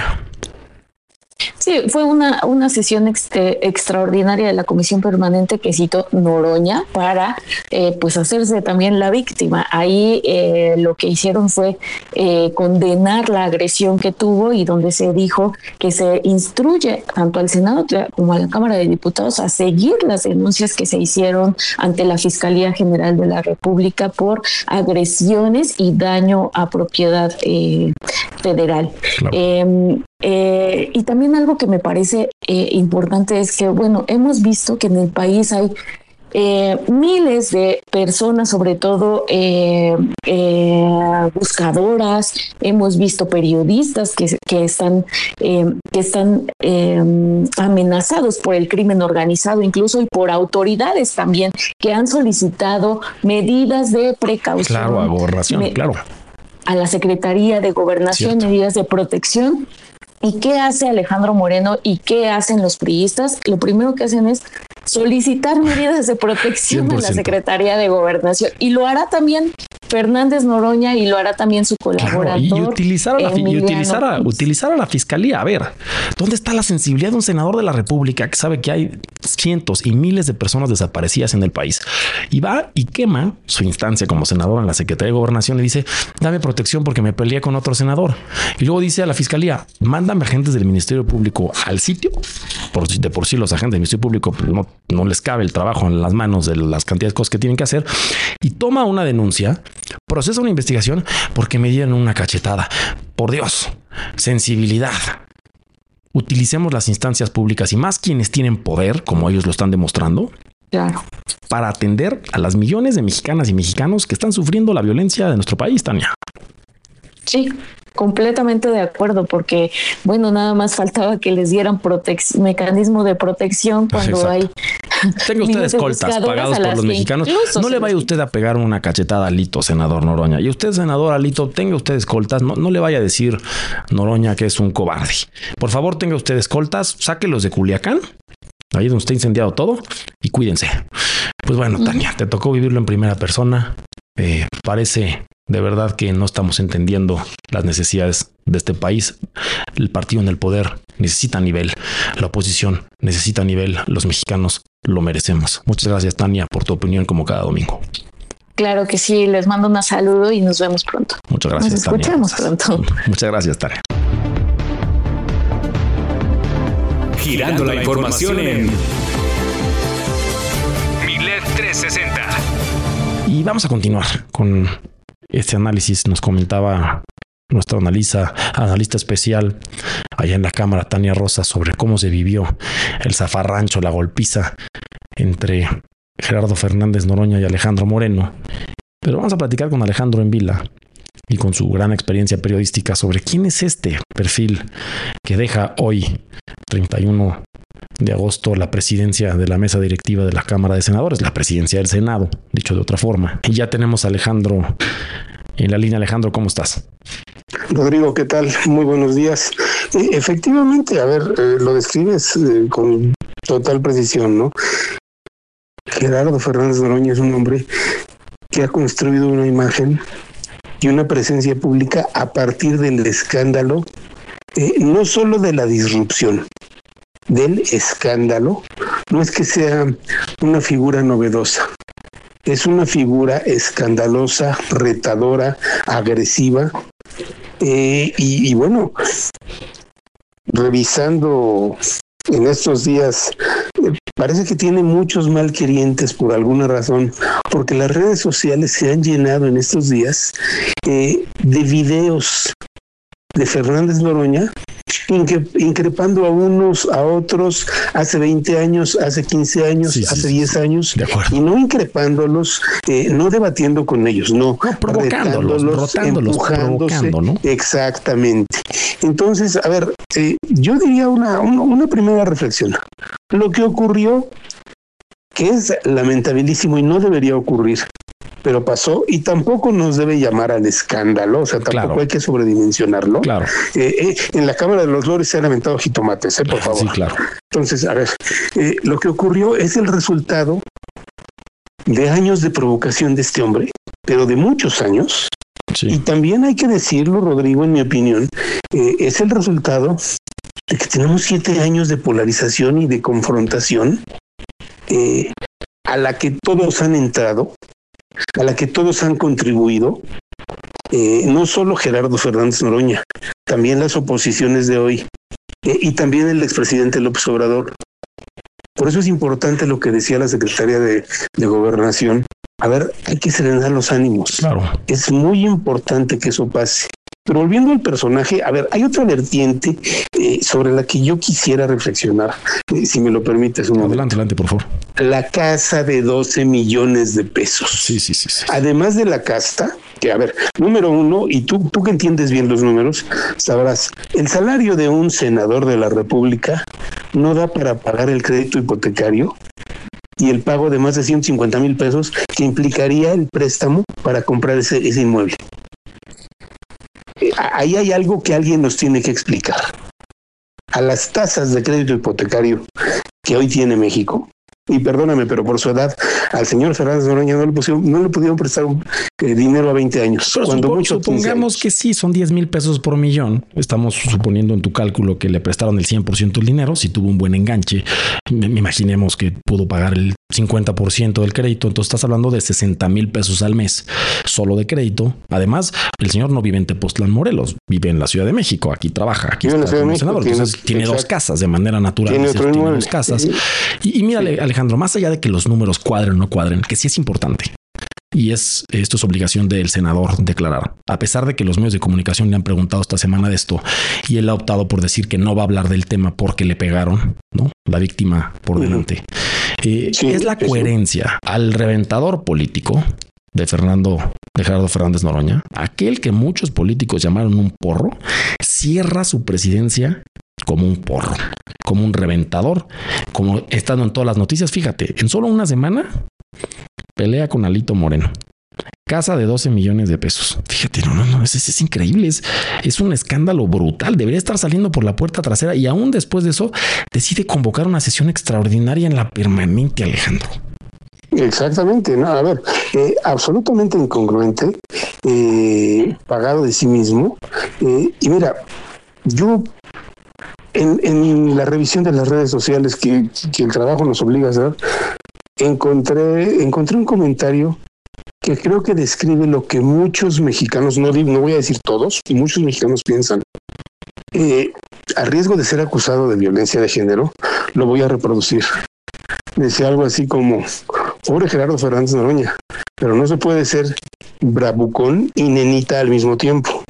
Sí, fue una, una sesión este, extraordinaria de la Comisión Permanente que citó Noroña para eh, pues hacerse también la víctima. Ahí eh, lo que hicieron fue eh, condenar la agresión que tuvo, y donde se dijo que se instruye tanto al Senado como a la Cámara de Diputados a seguir las denuncias que se hicieron ante la Fiscalía General de la República por agresiones y daño a propiedad eh, federal. Claro. Eh, Eh, y también algo que me parece eh, importante es que, bueno, hemos visto que en el país hay eh, miles de personas, sobre todo eh, eh, buscadoras, hemos visto periodistas que, que están, eh, que están eh, amenazados por el crimen organizado, incluso, y por autoridades también que han solicitado medidas de precaución. Claro, a gobernación, me, claro. A la Secretaría de Gobernación, Cierto. medidas de protección. ¿Y qué hace Alejandro Moreno y qué hacen los priistas? Lo primero que hacen es solicitar medidas de protección a la Secretaría de Gobernación, y lo hará también Fernández Noroña y lo hará también su colaborador. Claro, y utilizar a, la, y utilizar, a, utilizar a la fiscalía. A ver, ¿dónde está la sensibilidad de un senador de la República que sabe que hay cientos y miles de personas desaparecidas en el país? Y va y quema su instancia como senador en la Secretaría de Gobernación y dice, dame protección porque me peleé con otro senador. Y luego dice a la fiscalía, mándame agentes del Ministerio Público al sitio. Por, de por sí los agentes del Ministerio Público no, no les cabe el trabajo en las manos de las cantidades de cosas que tienen que hacer, y toma una denuncia, procesa una investigación porque me dieron una cachetada. Por Dios, sensibilidad. Utilicemos las instancias públicas, y más quienes tienen poder, como ellos lo están demostrando, claro, para atender a las millones de mexicanas y mexicanos que están sufriendo la violencia de nuestro país, Tania. Sí, completamente de acuerdo, porque, bueno, nada más faltaba que les dieran protec- mecanismo de protección cuando Exacto. hay... Tenga usted escoltas pagados por los mexicanos. No le vaya usted a pegar una cachetada a Alito, senador Noroña. Y usted, senador Alito, tenga usted escoltas. No, no le vaya a decir Noroña que es un cobarde. Por favor, tenga usted escoltas. Sáquelos de Culiacán, ahí donde está incendiado todo, y cuídense. Pues bueno, Tania, te tocó vivirlo en primera persona. Eh, parece de verdad que no estamos entendiendo las necesidades de este país. El partido en el poder necesita nivel, la oposición necesita nivel, los mexicanos lo merecemos. Muchas gracias, Tania, por tu opinión como cada domingo. Claro que sí, les mando un saludo y nos vemos pronto. Muchas gracias, nos escuchamos Tania. pronto. Muchas gracias, Tania. Girando la información en Milet trescientos sesenta. Y vamos a continuar con este análisis. Nos comentaba nuestra analista, analista especial allá en la Cámara, Tania Rosa, sobre cómo se vivió el zafarrancho, la golpiza entre Gerardo Fernández Noroña y Alejandro Moreno. Pero vamos a platicar con Alejandro en Vila y con su gran experiencia periodística sobre quién es este perfil que deja hoy, treinta y uno de agosto, la presidencia de la mesa directiva de la Cámara de Senadores, la presidencia del Senado, dicho de otra forma. Y ya tenemos a Alejandro en la línea. Alejandro, ¿cómo estás? Rodrigo, ¿qué tal? Muy buenos días. Eh, efectivamente, a ver, eh, lo describes eh, con total precisión, ¿no? Gerardo Fernández Noroña es un hombre que ha construido una imagen y una presencia pública a partir del escándalo, eh, no solo de la disrupción, del escándalo. No es que sea una figura novedosa, es una figura escandalosa, retadora, agresiva, eh, y, y bueno, revisando en estos días, eh, parece que tiene muchos malquerientes por alguna razón, porque las redes sociales se han llenado en estos días eh, de videos de Fernández Noroña increpando a unos, a otros, hace veinte años, hace quince años, sí, hace sí, diez sí, años, y no increpándolos, eh, no debatiendo con ellos, no, no provocándolos, rotándolos, provocando, ¿no? Exactamente. Entonces, a ver, eh, yo diría una, una, una primera reflexión. Lo que ocurrió, que es lamentabilísimo y no debería ocurrir, pero pasó y tampoco nos debe llamar al escándalo, o sea, tampoco claro. hay que sobredimensionarlo. Claro. Eh, eh, en la Cámara de los Lores se han aventado jitomates, eh, por favor. Sí, claro. Entonces, a ver, eh, lo que ocurrió es el resultado de años de provocación de este hombre, pero de muchos años. Sí. Y también hay que decirlo, Rodrigo, en mi opinión, eh, es el resultado de que tenemos siete años de polarización y de confrontación eh, a la que todos han entrado, a la que todos han contribuido, eh, no solo Gerardo Fernández Noroña, también las oposiciones de hoy eh, y también el expresidente López Obrador. Por eso es importante lo que decía la secretaria de, de Gobernación. A ver, hay que serenar los ánimos. Claro. Es muy importante que eso pase. Pero volviendo al personaje, a ver, hay otra vertiente eh, sobre la que yo quisiera reflexionar, eh, si me lo permites. Un adelante, adelante, por favor. La casa de doce millones de pesos. Sí, sí, sí, sí. Además de la casta, que a ver, número uno, y tú, tú que entiendes bien los números, sabrás, el salario de un senador de la República no da para pagar el crédito hipotecario y el pago de más de ciento cincuenta mil pesos que implicaría el préstamo para comprar ese, ese inmueble. Ahí hay algo que alguien nos tiene que explicar. A las tasas de crédito hipotecario que hoy tiene México, y perdóname, pero por su edad, al señor Fernández Noroña no le pusieron, no le pudieron prestar un, eh, dinero a veinte años. Pero cuando supo, mucho supongamos que sí, son diez mil pesos por millón. Estamos suponiendo en tu cálculo que le prestaron el cien por ciento del dinero. Si tuvo un buen enganche, me imaginemos que pudo pagar el cincuenta por ciento del crédito. Entonces estás hablando de sesenta mil pesos al mes solo de crédito. Además, el señor no vive en Tepoztlán, Morelos, vive en la Ciudad de México. Aquí trabaja, aquí vive está como senador. Entonces tiene, tiene dos casas de manera natural. Tiene, ¿cierto? Tiene dos casas. Y, y mírale, Alejandro, más allá de que los números cuadren o no cuadren, que sí es importante. Y es esto es obligación del senador declarar, a pesar de que los medios de comunicación le han preguntado esta semana de esto y él ha optado por decir que no va a hablar del tema porque le pegaron, ¿no? La víctima por delante. Eh, sí, es la coherencia al reventador político de Fernando, de Gerardo Fernández Noroña, aquel que muchos políticos llamaron un porro, cierra su presidencia como un porro, como un reventador, como estando en todas las noticias. Fíjate, en solo una semana pelea con Alito Moreno. Casa de doce millones de pesos. Fíjate, no, no, no, es, es, es increíble. Es, es un escándalo brutal. Debería estar saliendo por la puerta trasera y aún después de eso decide convocar una sesión extraordinaria en la permanente, Alejandro. Exactamente, no, a ver, eh, absolutamente incongruente, eh, pagado de sí mismo. Eh, y mira, yo en, en la revisión de las redes sociales que, que el trabajo nos obliga a hacer, encontré, encontré un comentario que creo que describe lo que muchos mexicanos, no, no voy a decir todos, y muchos mexicanos piensan. Eh, a riesgo de ser acusado de violencia de género, lo voy a reproducir. Decía algo así como: pobre Gerardo Fernández Noroña, pero no se puede ser bravucón y nenita al mismo tiempo.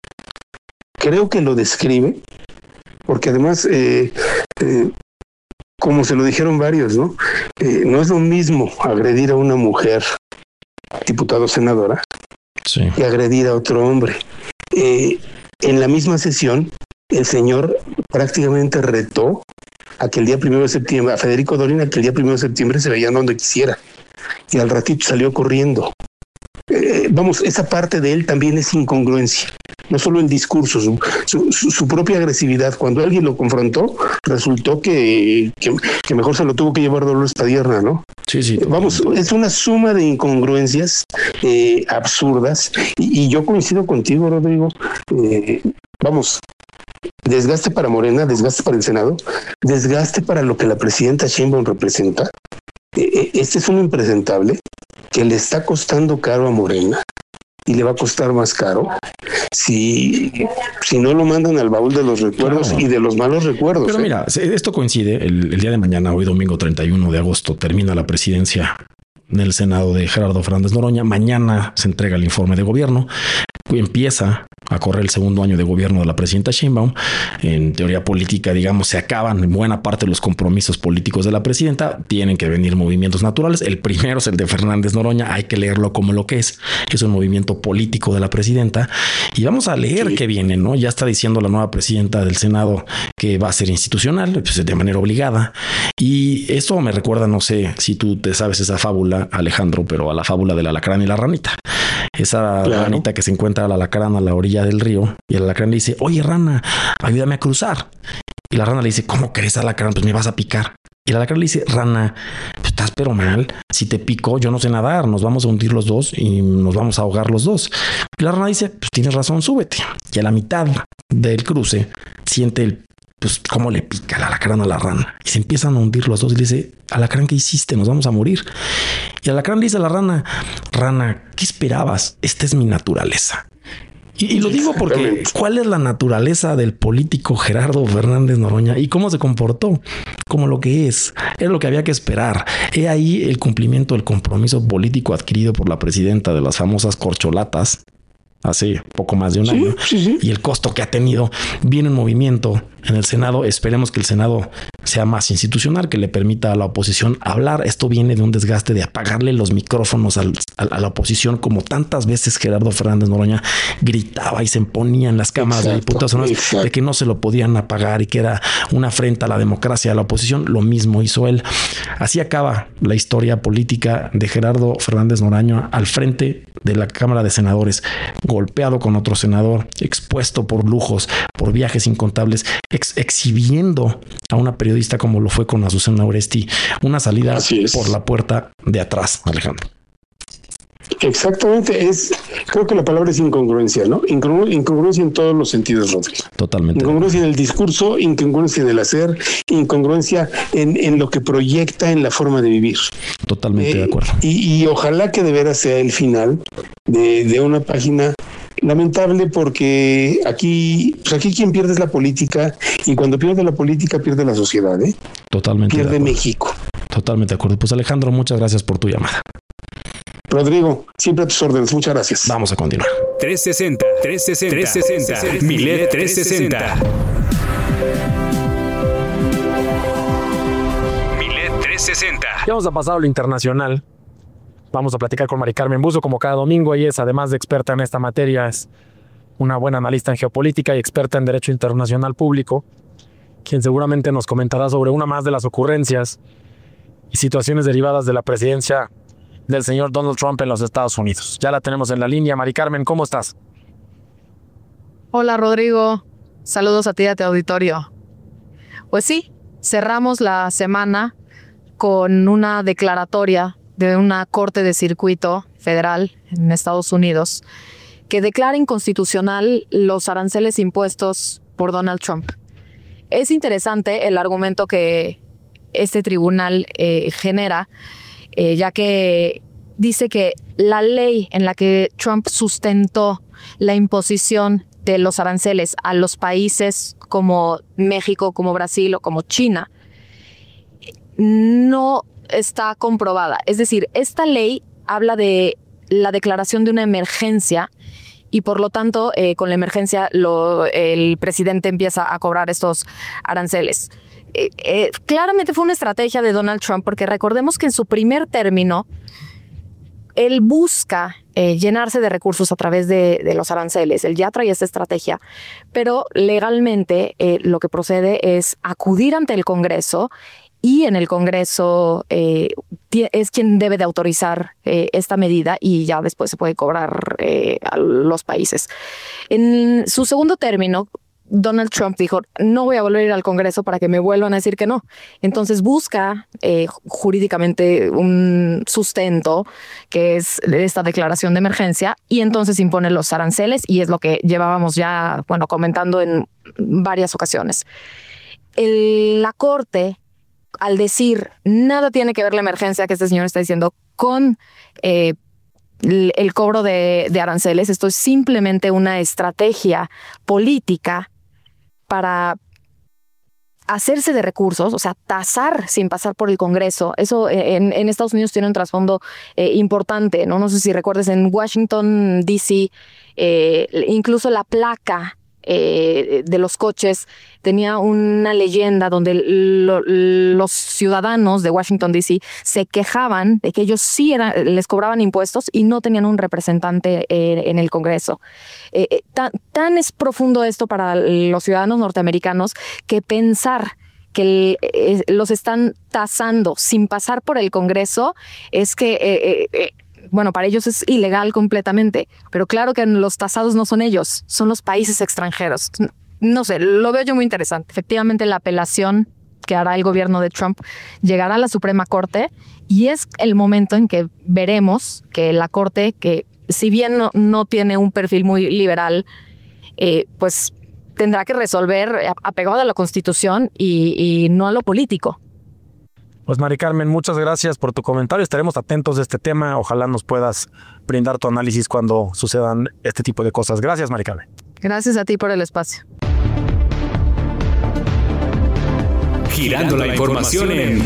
Creo que lo describe, porque además, eh, eh, como se lo dijeron varios, ¿no? Eh, no es lo mismo agredir a una mujer, diputado senadora, sí, que agredir a otro hombre. Eh, en la misma sesión, el señor prácticamente retó a que el día primero de septiembre, a Federico Dorin, a que el día primero de septiembre se veían donde quisiera. Y al ratito salió corriendo. Eh, vamos, esa parte de él también es incongruencia. No solo el discurso, su, su, su propia agresividad. Cuando alguien lo confrontó, resultó que, que, que mejor se lo tuvo que llevar Dolores Padierna, ¿no? Sí, sí. Eh, vamos, es una suma de incongruencias eh, absurdas. Y, y yo coincido contigo, Rodrigo. Eh, vamos, desgaste para Morena, desgaste para el Senado, desgaste para lo que la presidenta Sheinbaum representa. Eh, este es un impresentable que le está costando caro a Morena y le va a costar más caro si, si no lo mandan al baúl de los recuerdos, claro, y de los malos recuerdos. Pero ¿eh? mira, esto coincide, el, el día de mañana, hoy domingo treinta y uno de agosto, termina la presidencia en el Senado de Gerardo Fernández Noroña. Mañana se entrega el informe de gobierno, empieza a correr el segundo año de gobierno de la presidenta Sheinbaum. En teoría política, digamos, se acaban en buena parte de los compromisos políticos de la presidenta. Tienen que venir movimientos naturales. El primero es el de Fernández Noroña. Hay que leerlo como lo que es, que es un movimiento político de la presidenta. Y vamos a leer sí. qué viene, ¿no? Ya está diciendo la nueva presidenta del Senado que va a ser institucional, pues de manera obligada. Y eso me recuerda, no sé si tú te sabes esa fábula, Alejandro, pero a la fábula del alacrán y la ranita. Esa claro. ranita que se encuentra al alacrán a la orilla del río y el alacrán le dice, oye rana, ayúdame a cruzar. Y la rana le dice, ¿cómo crees, alacrán? Pues me vas a picar. Y el alacrán le dice, rana, pues estás pero mal. Si te pico, yo no sé nadar. Nos vamos a hundir los dos y nos vamos a ahogar los dos. Y la rana dice, pues tienes razón, súbete. Y a la mitad del cruce siente el pues cómo le pica el alacrán a la rana y se empiezan a hundir los dos y le dice, alacrán, ¿qué hiciste? Nos vamos a morir. Y el alacrán le dice a la rana, rana, ¿qué esperabas? Esta es mi naturaleza. Y, y lo digo porque ¿cuál es la naturaleza del político Gerardo Fernández Noroña y cómo se comportó? Como lo que es, es lo que había que esperar. He ahí el cumplimiento del compromiso político adquirido por la presidenta de las famosas corcholatas hace poco más de un sí, año sí, sí. y el costo que ha tenido. Viene en movimiento en el Senado. Esperemos que el Senado sea más institucional, que le permita a la oposición hablar. Esto viene de un desgaste de apagarle los micrófonos al, a, a la oposición, como tantas veces Gerardo Fernández Noroña gritaba y se ponía en las cámaras exacto, de diputados de que no se lo podían apagar y que era una afrenta a la democracia de la oposición. Lo mismo hizo él. Así acaba la historia política de Gerardo Fernández Noroña al frente de la Cámara de Senadores, golpeado con otro senador, expuesto por lujos, por viajes incontables, ex exhibiendo a una periodista como lo fue con Azucena Oresti, una salida por la puerta de atrás, Alejandro. Exactamente, es, creo que la palabra es incongruencia, ¿no? Incongru incongruencia en todos los sentidos, Rodrigo. Totalmente. Incongruencia en el discurso, incongruencia en el hacer, incongruencia en, en lo que proyecta en la forma de vivir. Totalmente eh, de acuerdo. Y, y ojalá que de veras sea el final de, de una página lamentable, porque aquí, pues aquí quien pierde es la política, y cuando pierde la política pierde la sociedad, ¿eh? Totalmente. Pierde México. Totalmente de acuerdo. Pues Alejandro, muchas gracias por tu llamada. Rodrigo, siempre a tus órdenes. Muchas gracias. Vamos a continuar. trescientos sesenta, trescientos sesenta, trescientos sesenta, Milet trescientos sesenta. Milet trescientos sesenta. Ya vamos a pasar a lo internacional. Vamos a platicar con Mari Carmen Buzo como cada domingo. Ella es, además de experta en esta materia, es una buena analista en geopolítica y experta en derecho internacional público, quien seguramente nos comentará sobre una más de las ocurrencias y situaciones derivadas de la presidencia del señor Donald Trump en los Estados Unidos. Ya la tenemos en la línea. Mari Carmen, ¿cómo estás? Hola, Rodrigo. Saludos a ti y a tu auditorio. Pues sí, cerramos la semana con una declaratoria de una corte de circuito federal en Estados Unidos que declara inconstitucional los aranceles impuestos por Donald Trump. Es interesante el argumento que este tribunal eh, genera, Eh, ya que dice que la ley en la que Trump sustentó la imposición de los aranceles a los países como México, como Brasil o como China no está comprobada. Es decir, esta ley habla de la declaración de una emergencia y por lo tanto eh, con la emergencia lo, el presidente empieza a cobrar estos aranceles. Eh, eh, claramente fue una estrategia de Donald Trump, porque recordemos que en su primer término él busca eh, llenarse de recursos a través de, de los aranceles. Él ya trae esta estrategia, pero legalmente eh, lo que procede es acudir ante el Congreso y en el Congreso eh, es quien debe de autorizar eh, esta medida y ya después se puede cobrar eh, a los países. En su segundo término, Donald Trump dijo, no voy a volver a ir al Congreso para que me vuelvan a decir que no. Entonces busca eh, jurídicamente un sustento, que es esta declaración de emergencia, y entonces impone los aranceles, y es lo que llevábamos ya, bueno, comentando en varias ocasiones. El, la Corte, al decir, nada tiene que ver la emergencia que este señor está diciendo con eh, el cobro de, de aranceles, esto es simplemente una estrategia política para hacerse de recursos, o sea, tasar sin pasar por el Congreso. Eso en, en Estados Unidos tiene un trasfondo eh, importante, ¿no? No sé si recuerdes, en Washington, D C, eh, incluso la placa eh, de los coches tenía una leyenda donde lo, los ciudadanos de Washington, D C se quejaban de que ellos sí eran, les cobraban impuestos y no tenían un representante eh, en el Congreso. Eh, tan, tan es profundo esto para los ciudadanos norteamericanos que pensar que el, eh, los están tasando sin pasar por el Congreso es que... Eh, eh, bueno, para ellos es ilegal completamente, pero claro que los tasados no son ellos, son los países extranjeros. No sé, lo veo yo muy interesante. Efectivamente, la apelación que hará el gobierno de Trump llegará a la Suprema Corte y es el momento en que veremos que la Corte, que si bien no, no tiene un perfil muy liberal, eh, pues tendrá que resolver apegado a la Constitución y, y no a lo político. Pues Mari Carmen, muchas gracias por tu comentario. Estaremos atentos de este tema. Ojalá nos puedas brindar tu análisis cuando sucedan este tipo de cosas. Gracias, Mari Carmen. Gracias a ti por el espacio. Girando la información en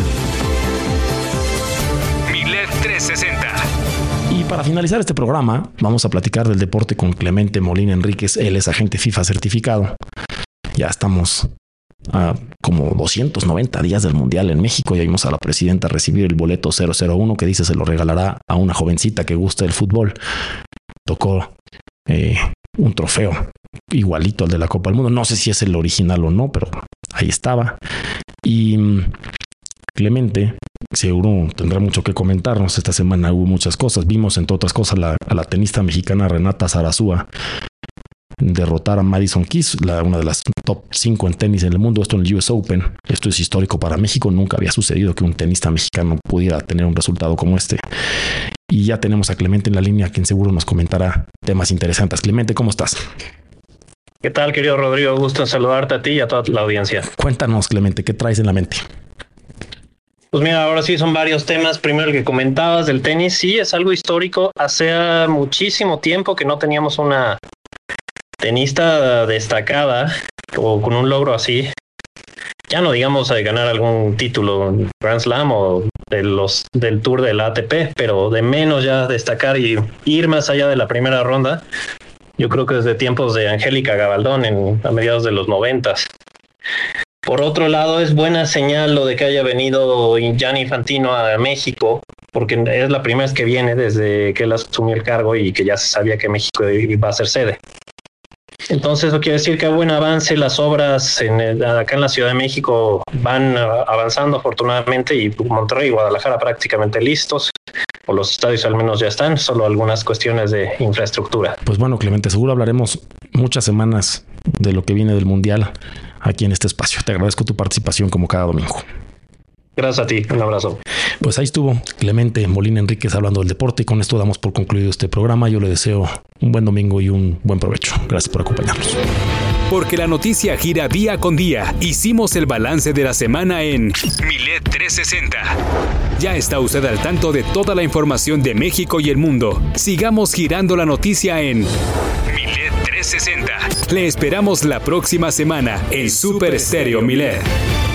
Milet trescientos sesenta. Y para finalizar este programa, vamos a platicar del deporte con Clemente Molina Enríquez. Él es agente FIFA certificado. Ya estamos a como doscientos noventa días del Mundial en México. Ya vimos a la presidenta recibir el boleto cero cero uno que dice se lo regalará a una jovencita que gusta del fútbol. Tocó eh, un trofeo igualito al de la Copa del Mundo. No sé si es el original o no, pero ahí estaba. Y Clemente seguro tendrá mucho que comentarnos. Esta semana hubo muchas cosas. Vimos, entre otras cosas, la, a la tenista mexicana Renata Zarazúa derrotar a Madison Keys, la, una de las top cinco en tenis en el mundo, esto en el U S Open. Esto es histórico para México. Nunca había sucedido que un tenista mexicano pudiera tener un resultado como este. Y ya tenemos a Clemente en la línea, quien seguro nos comentará temas interesantes. Clemente, ¿cómo estás? ¿Qué tal, querido Rodrigo? Gusto en saludarte a ti y a toda la audiencia. Cuéntanos, Clemente, ¿qué traes en la mente? Pues mira, ahora sí son varios temas. Primero, el que comentabas del tenis, sí, es algo histórico. Hace muchísimo tiempo que no teníamos una tenista destacada o con un logro así. Ya no digamos de ganar algún título Grand Slam o de los del Tour del A T P, pero de menos ya destacar y ir más allá de la primera ronda. Yo creo que desde tiempos de Angélica Gabaldón en, a mediados de los noventas. Por otro lado, es buena señal lo de que haya venido Gianni Infantino a México, porque es la primera vez que viene desde que él asumió el cargo y que ya se sabía que México iba a ser sede. Entonces, eso quiere decir que a buen avance las obras en el, acá en la Ciudad de México van avanzando afortunadamente, y Monterrey y Guadalajara prácticamente listos, o los estadios al menos ya están, solo algunas cuestiones de infraestructura. Pues bueno, Clemente, seguro hablaremos muchas semanas de lo que viene del Mundial aquí en este espacio. Te agradezco tu participación como cada domingo. Gracias a ti, un abrazo. Pues ahí estuvo Clemente Molina Enríquez hablando del deporte, y con esto damos por concluido este programa. Yo le deseo un buen domingo y un buen provecho. Gracias por acompañarnos. Porque la noticia gira día con día, hicimos el balance de la semana en Milet trescientos sesenta. Ya está usted al tanto de toda la información de México y el mundo. Sigamos girando la noticia en Milet trescientos sesenta. Le esperamos la próxima semana en Super Estéreo Milet.